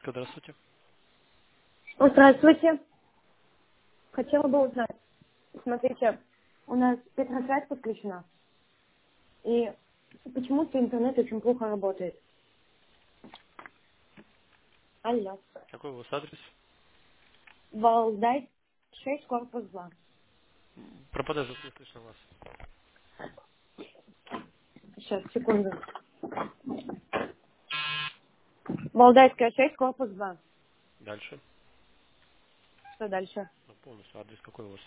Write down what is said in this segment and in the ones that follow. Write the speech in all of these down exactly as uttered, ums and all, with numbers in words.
Здравствуйте. Ну, здравствуйте. Хотела бы узнать. Смотрите, у нас Петросвязь подключена, и почему-то интернет очень плохо работает. Алло. Какой у вас адрес? Валдай, шесть, корпус два. Пропадает звук, не слышно вас. Сейчас, секунду. Валдайская шесть, корпус два. Дальше. Что дальше? Ну, полностью адрес какой у вас?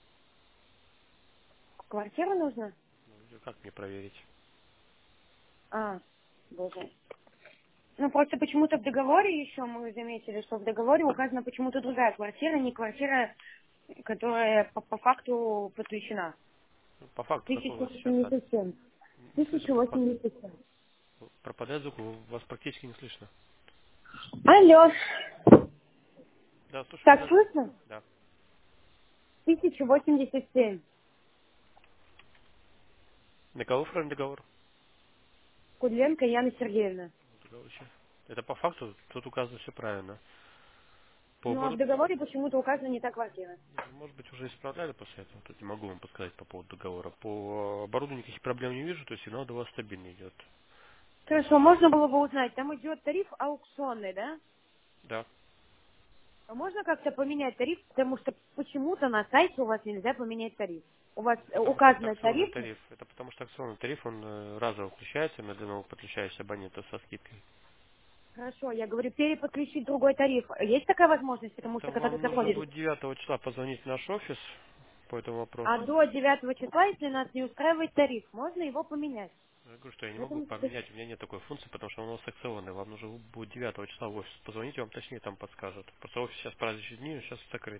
Квартира нужна? Ну, и как мне проверить? А, боже. Ну, просто почему-то в договоре еще мы заметили, что в договоре указана почему-то другая квартира, не квартира, которая по, по факту подключена. Ну, по факту какой у тысяча вас сейчас адрес? восемьдесят семь. Не слышно, тысяча пропад... восемьдесят семь. пропадает звук, у вас практически не слышно. Алло. Да, слушаю, Так куда же? слышно? Да. тысяча восемьдесят семь. На кого оформлен договор? Кудленко Яна Сергеевна. Договор еще. Это по факту, тут указано все правильно. По Ну, а в оборот... договоре почему-то указана не та квартира. Не, ну, может быть, уже исправляли после этого. Тут не могу вам подсказать по поводу договора. По оборудованию никаких проблем не вижу, то есть сигнал до вас стабильно идет. То есть, Хорошо, можно было бы узнать, там идет тариф аукционный, да? да. А можно как-то поменять тариф, потому что почему-то на сайте у вас нельзя поменять тариф. У вас э, Потому что это указаны акционный тарифы. тариф. Это потому что акционный тариф, он э, разово включается на для новых подключающихся абонентов со скидкой. Хорошо, я говорю, переподключить другой тариф. Есть такая возможность, потому Это что когда ты вам нужно заходишь? будет девятого числа позвонить в наш офис по этому А вопросу. до девятого числа, если нас не устраивает тариф, можно его поменять. Я говорю, что я не могу Поэтому поменять, у меня нет такой функции, потому что он у нас акционный. Вам нужно будет девятого числа в офис позвонить, вам точнее там подскажут. Просто офис сейчас праздничные дни, он сейчас закрыт.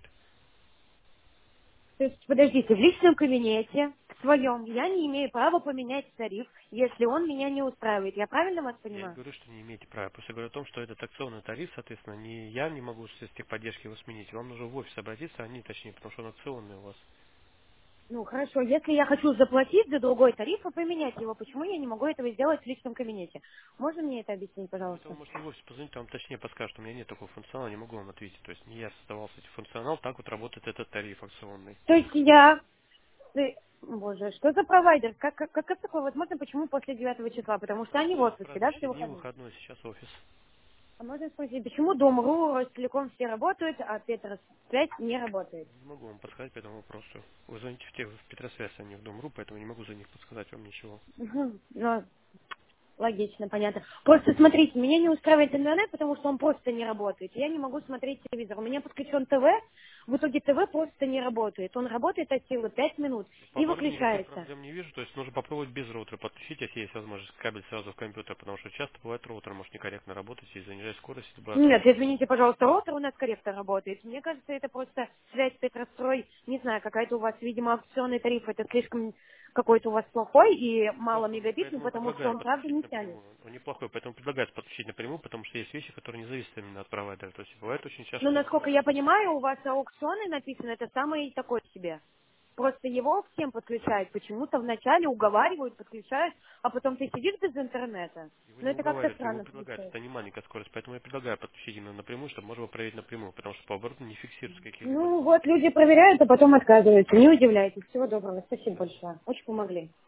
То есть, подождите, в личном кабинете, в своем, я не имею права поменять тариф, если он меня не устраивает. Я правильно вас Я не понимаю? говорю, что не имеете права. Я просто говорю о том, что этот акционный тариф, соответственно, не я не могу с техподдержки его сменить. Вам нужно в офис обратиться, они точнее, потому что он акционный у вас. Ну, хорошо, если я хочу заплатить за другой тариф и поменять его, почему я не могу этого сделать в личном кабинете? Можно мне это объяснить, Ну, это вы пожалуйста? можете в офис позвонить, там точнее подскажут, у меня нет такого функционала, не могу вам ответить. То есть не я создавал кстати, функционал, так вот работает этот тариф акционный. То есть я... ты- Боже, что за провайдер? Как, как, как это такое возможно? Почему после девятого числа? Потому что они в Сейчас отпуске, да, все праздничные дни, выходные. выходной, сейчас офис. А можно спросить, почему Дом.ру, Ростелеком все работают, а Петрос связь не работает? Не могу вам подсказать по этому вопросу. Вы звоните в, тех, в Петросвязь, а не в Дом.ру, поэтому не могу за них подсказать вам ничего. Мгм. Ну, логично, понятно. Просто смотрите, меня не устраивает интернет, потому что он просто не работает. Я не могу смотреть телевизор. У меня подключен ТВ, в итоге ТВ просто не работает. Он работает от силы пять минут По и оборудованию никаких выключается. проблем не вижу, то есть нужно попробовать без роутера подключить, если есть возможность кабель сразу в компьютер, потому что часто бывает роутер может некорректно работать и занижать скорость, если бывает Нет, роутер. извините, пожалуйста, роутер у нас корректно работает. Мне кажется, это просто связь Петрострой, не знаю, какая-то у вас, видимо, акционный тариф, это слишком какой-то у вас плохой и мало Неплохой, мы мегабитный, поэтому и потому что предлагаем он, правда, подключить не тянет. напрямую. Он неплохой, поэтому предлагается подключить напрямую, потому что есть вещи, которые не зависят именно от провайдера. То есть бывает очень часто, Но, что насколько бывает. я понимаю, у вас аукционы написано, это самый такой себе. Просто его всем подключают. Почему-то вначале уговаривают, подключают, а потом ты сидишь без интернета. Его Но не это как-то уговаривают, его странно предлагают. звучит. Это не маленькая скорость, поэтому я предлагаю подключить именно напрямую, чтобы можно было проверить напрямую, потому что по оборудованию не фиксируются какие-либо Ну сбои. вот, люди проверяют, а потом отказываются. Не удивляйтесь. Всего доброго. До Спасибо свидания. большое. Очень помогли.